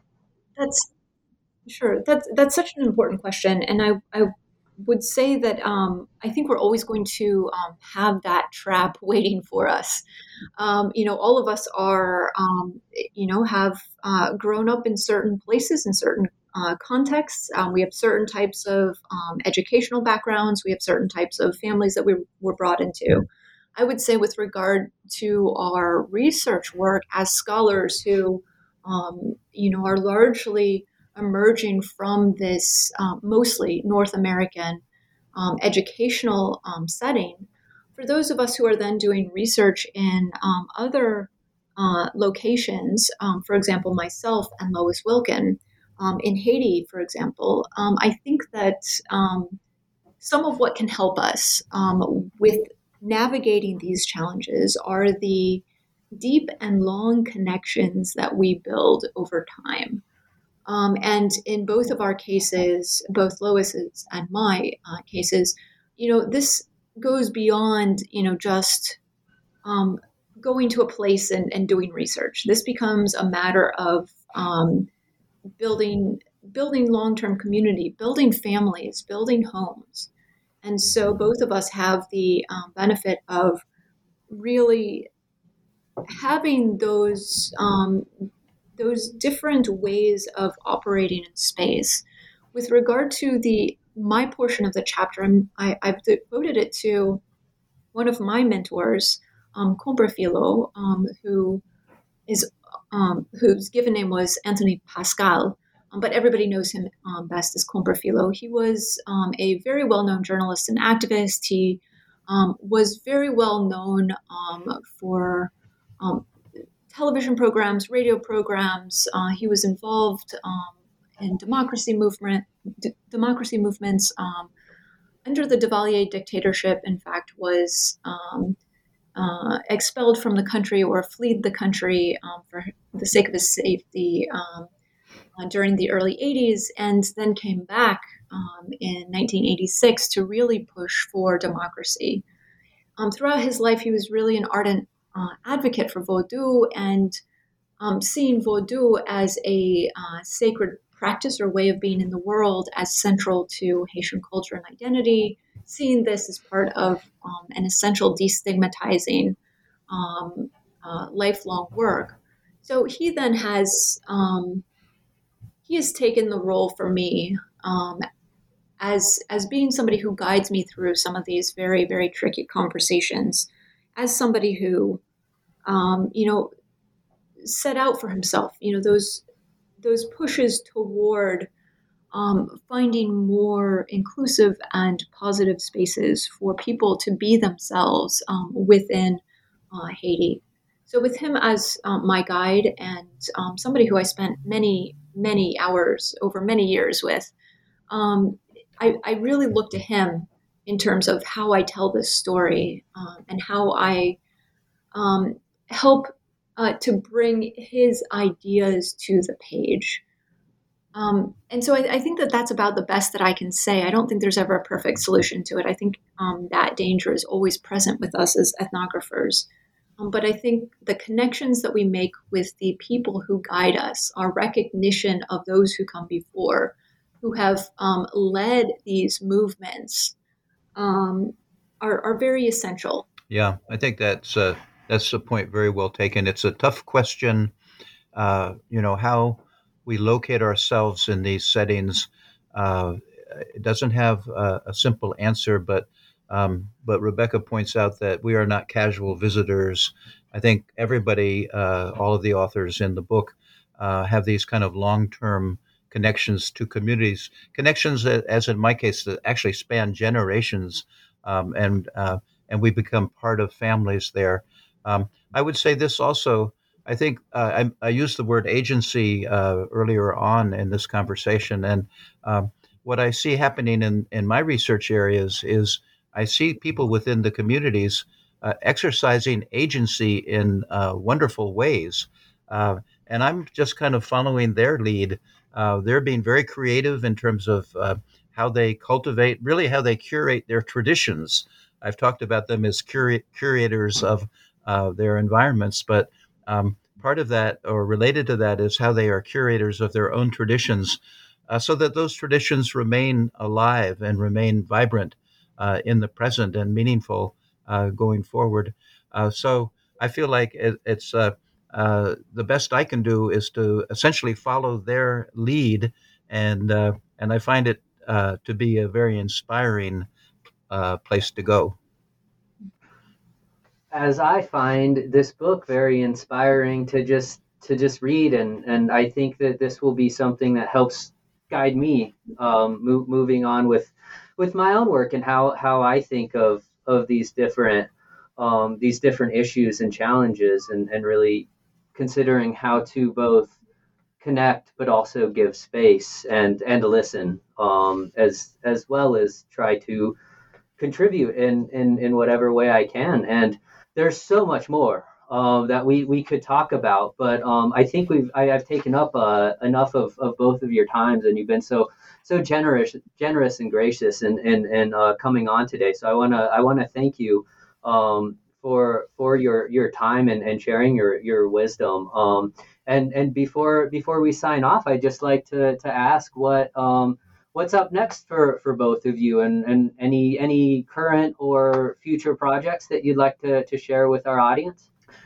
that's sure. That's that's such an important question, and I I would say that um, I think we're always going to um, have that trap waiting for us. Um, you know, all of us are, um, you know, have uh, grown up in certain places, in certain uh, contexts. Um, we have certain types of um, educational backgrounds. We have certain types of families that we were brought into. I would say, with regard to our research work as scholars who, um, you know, are largely emerging from this um, mostly North American um, educational um, setting, for those of us who are then doing research in um, other uh, locations, um, for example, myself and Lois Wilkin um, in Haiti, for example, um, I think that um, some of what can help us um, with navigating these challenges are the deep and long connections that we build over time. Um, and in both of our cases, both Lois's and my uh, cases, you know, this goes beyond, you know, just um, going to a place and, and doing research. This becomes a matter of um, building building long-term community, building families, building homes. And so both of us have the um, benefit of really having those um, those different ways of operating in space. With regard to the my portion of the chapter, I'm, I, I've devoted it to one of my mentors, um, Combrefilo, um, who is um, whose given name was Anthony Pascal, um, but everybody knows him um, best as Combrefilo. He was um, a very well-known journalist and activist. He um, was very well known um, for um, television programs, radio programs. Uh, he was involved um, in democracy movement, d- democracy movements um, under the Duvalier dictatorship. In fact, was um, uh, expelled from the country or fled the country um, for the sake of his safety um, uh, during the early eighties, and then came back um, in nineteen eighty-six to really push for democracy. Um, throughout his life, he was really an ardent uh, advocate for Vodou and um, seeing Vodou as a uh, sacred practice or way of being in the world as central to Haitian culture and identity, seeing this as part of um, an essential destigmatizing um, uh, lifelong work. So he then has um, he has taken the role for me um, as as being somebody who guides me through some of these very, very tricky conversations, as somebody who um, you know set out for himself, you know those those pushes toward um, finding more inclusive and positive spaces for people to be themselves um, within uh, Haiti. So with him as um, my guide and um, somebody who I spent many, many hours over many years with, um, I, I really look to him in terms of how I tell this story um, and how I um, help uh, to bring his ideas to the page. Um, and so I, I think that that's about the best that I can say. I don't think there's ever a perfect solution to it. I think um, that danger is always present with us as ethnographers. Um, but I think the connections that we make with the people who guide us, our recognition of those who come before, who have um, led these movements, um, are, are very essential. Yeah, I think that's uh, that's a point very well taken. It's a tough question, uh, you know, how we locate ourselves in these settings. Uh, it doesn't have a, a simple answer, but um, but Rebecca points out that we are not casual visitors. I think everybody, uh, all of the authors in the book, uh, have these kind of long-term connections to communities, connections that, as in my case, that actually span generations, um, and uh, and we become part of families there. Um, I would say this also. I think uh, I, I used the word agency uh, earlier on in this conversation, and um, what I see happening in, in my research areas is I see people within the communities uh, exercising agency in uh, wonderful ways, uh, and I'm just kind of following their lead. Uh, they're being very creative in terms of uh, how they cultivate, really how they curate their traditions. I've talked about them as cura- curators of uh, their environments, but Um, part of that, or related to that, is how they are curators of their own traditions, uh, so that those traditions remain alive and remain vibrant uh, in the present and meaningful uh, going forward. Uh, so I feel like it, it's uh, uh, the best I can do is to essentially follow their lead, and uh, and I find it uh, to be a very inspiring uh, place to go. As I find this book very inspiring to just to just read, and and I think that this will be something that helps guide me um, move, moving on with with my own work and how how I think of of these different um, these different issues and challenges, and and really considering how to both connect but also give space and and listen, um, as as well as try to contribute in, in, in whatever way I can. And there's so much more uh, that we, we could talk about. But um, I think we've I, I've taken up uh, enough of, of both of your times, and you've been so so generous generous and gracious and and and uh, coming on today. So I wanna I wanna thank you um, for for your your time and, and sharing your your wisdom. Um, and and before before we sign off, I'd just like to to ask what um, what's up next for, for both of you, and, and any any current or future projects that you'd like to, to share with our audience.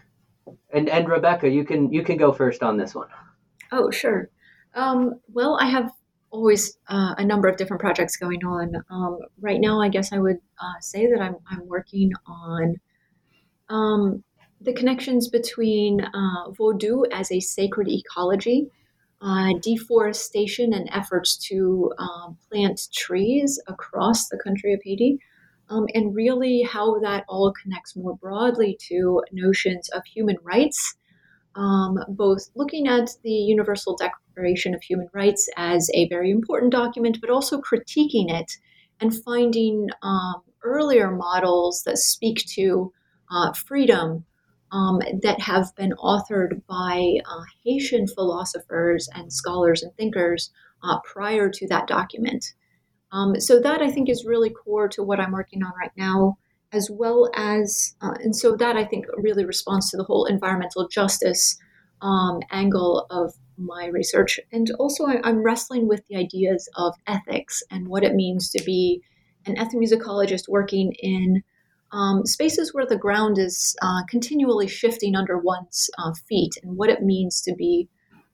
And and Rebecca, you can you can go first on this one. Oh, sure. Um, well, I have always uh, a number of different projects going on. Um, right now, I guess I would uh, say that I'm I'm working on um, the connections between uh, Vodou as a sacred ecology, uh, deforestation, and efforts to um, plant trees across the country of Haiti, um, and really how that all connects more broadly to notions of human rights. Um, both looking at the Universal Declaration of Human Rights as a very important document, but also critiquing it and finding um, earlier models that speak to uh, freedom um, that have been authored by uh, Haitian philosophers and scholars and thinkers uh, prior to that document. Um, so that I think is really core to what I'm working on right now, as well as, uh, and so that I think really responds to the whole environmental justice um, angle of my research. And also I, I'm wrestling with the ideas of ethics and what it means to be an ethnomusicologist working in um, spaces where the ground is uh, continually shifting under one's uh, feet, and what it means to be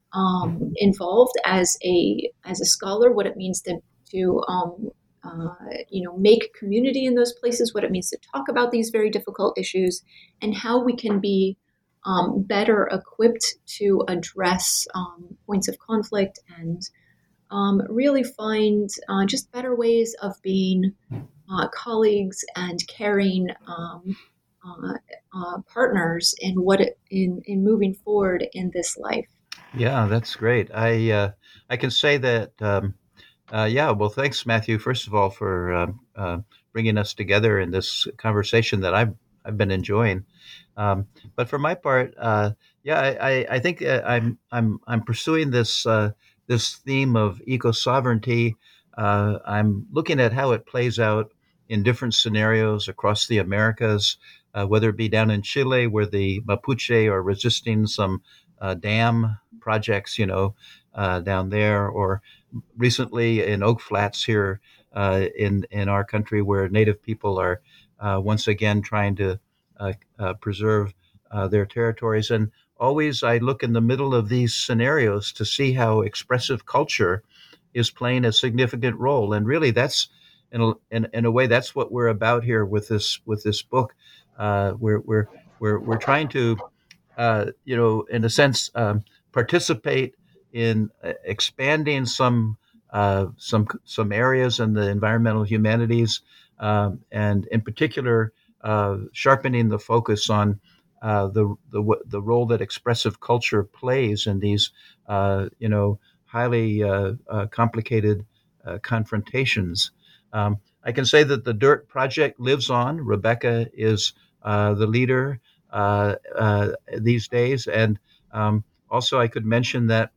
um, involved as a as a scholar, what it means to to um, uh, you know make community in those places, what it means to talk about these very difficult issues, and how we can be um, better equipped to address um, points of conflict and um, really find uh, just better ways of being uh, colleagues and caring um, uh, uh, partners in what it, in in moving forward in this life. Yeah, that's great. I uh, I can say that. Um, uh, yeah. Well, thanks, Matthew. First of all, for uh, uh, bringing us together in this conversation that I've I've been enjoying. Um, but for my part, uh, yeah, I, I, I think uh, I'm I'm I'm pursuing this uh, this theme of eco sovereignty. Uh, I'm looking at how it plays out in different scenarios across the Americas, uh, whether it be down in Chile, where the Mapuche are resisting some uh, dam projects, you know, uh, down there, or recently in Oak Flats here uh, in in our country, where Native people are uh, once again trying to uh, uh, preserve uh, their territories. And always, I look in the middle of these scenarios to see how expressive culture is playing a significant role. And really, that's in a, in, in a way that's what we're about here with this with this book. Uh, we're we're we're we're trying to uh, you know, in a sense, um, participate in uh, expanding some uh, some some areas in the environmental humanities, um, and in particular, uh, sharpening the focus on uh, the the the role that expressive culture plays in these, uh, you know, highly uh, uh, complicated uh, confrontations. Um, I can say that the DIRT project lives on. Rebecca is uh, the leader uh, uh, these days. And um, also, I could mention that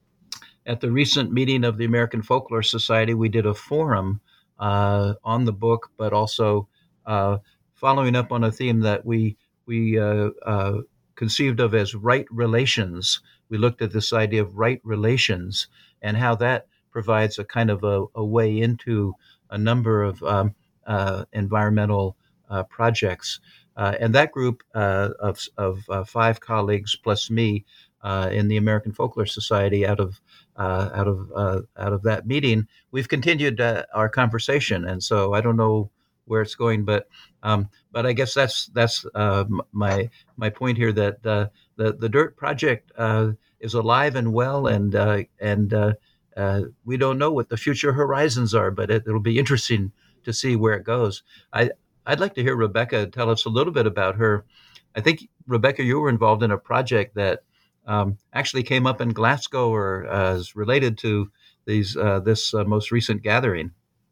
at the recent meeting of the American Folklore Society, we did a forum uh, on the book, but also uh, following up on a theme that we we uh, uh, conceived of as right relations. We looked at this idea of right relations and how that provides a kind of a, a way into a number of um, uh, environmental uh, projects. Uh, and that group uh, of, of uh, five colleagues plus me uh, in the American Folklore Society, out of uh, out of uh, out of that meeting, we've continued uh, our conversation. And so I don't know where it's going, but um, but I guess that's that's uh, my my point here, that uh, the the DIRT project uh, is alive and well, and uh, and uh, uh, we don't know what the future horizons are, but it, it'll be interesting to see where it goes. I I'd like to hear Rebecca tell us a little bit about her. I think, Rebecca, you were involved in a project that um, actually came up in Glasgow, or uh, is related to these uh, this uh, most recent gathering.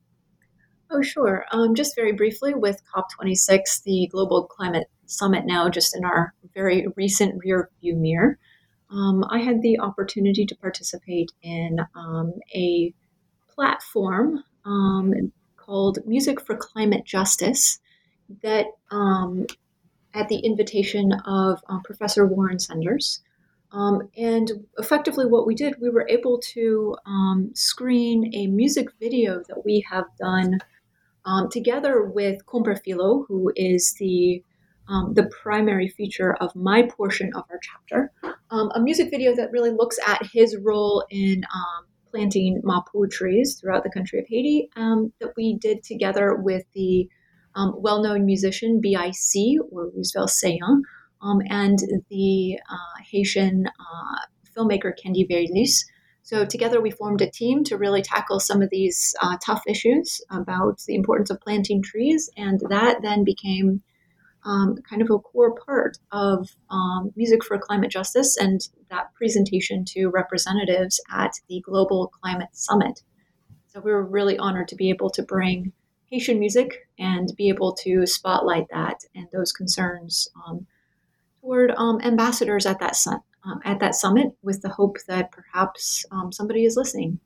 Oh, sure. Um, just very briefly, with COP twenty-six, the Global Climate Summit now just in our very recent rear view mirror, um, I had the opportunity to participate in um, a platform um, called Music for Climate Justice that, um, at the invitation of uh, Professor Warren Sanders. Um, and effectively, what we did, we were able to um, screen a music video that we have done um, together with Comperfilo, who is the um, the primary feature of my portion of our chapter. Um, a music video that really looks at his role in um, planting mapu trees throughout the country of Haiti, um, that we did together with the um, well-known musician B I C, or Roosevelt Sayan, um, and the uh, Haitian uh, filmmaker Kendi Verlis. So together we formed a team to really tackle some of these uh, tough issues about the importance of planting trees, and that then became um, kind of a core part of um, Music for Climate Justice and that presentation to representatives at the Global Climate Summit. So we were really honored to be able to bring Haitian music and be able to spotlight that and those concerns um, toward um, ambassadors at that sun, um, at that summit, with the hope that perhaps um, somebody is listening.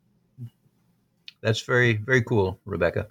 That's very, very cool, Rebecca.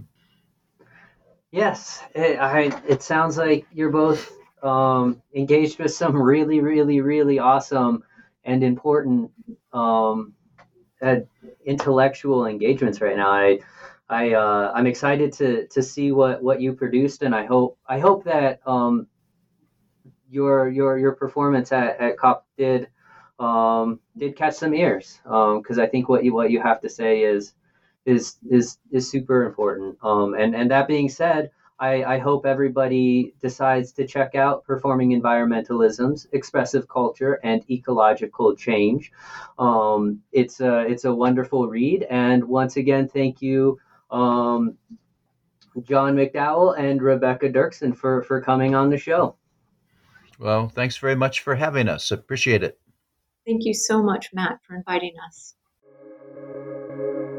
Yes, it, I, it sounds like you're both um, engaged with some really, really, really awesome and important um, uh, intellectual engagements right now. I, I, uh, I'm excited to to see what, what you produced, and I hope I hope that um, your your your performance at, at COP did um, did catch some ears, because um, I think what you what you have to say is is is is super important. Um, and and that being said, I, I hope everybody decides to check out Performing Environmentalism's Expressive Culture and Ecological Change. Um, it's a it's a wonderful read, and once again, thank you, um, John McDowell and Rebecca Dirksen, for for coming on the show. Well, thanks very much for having us. Appreciate it. Thank you so much, Matt, for inviting us.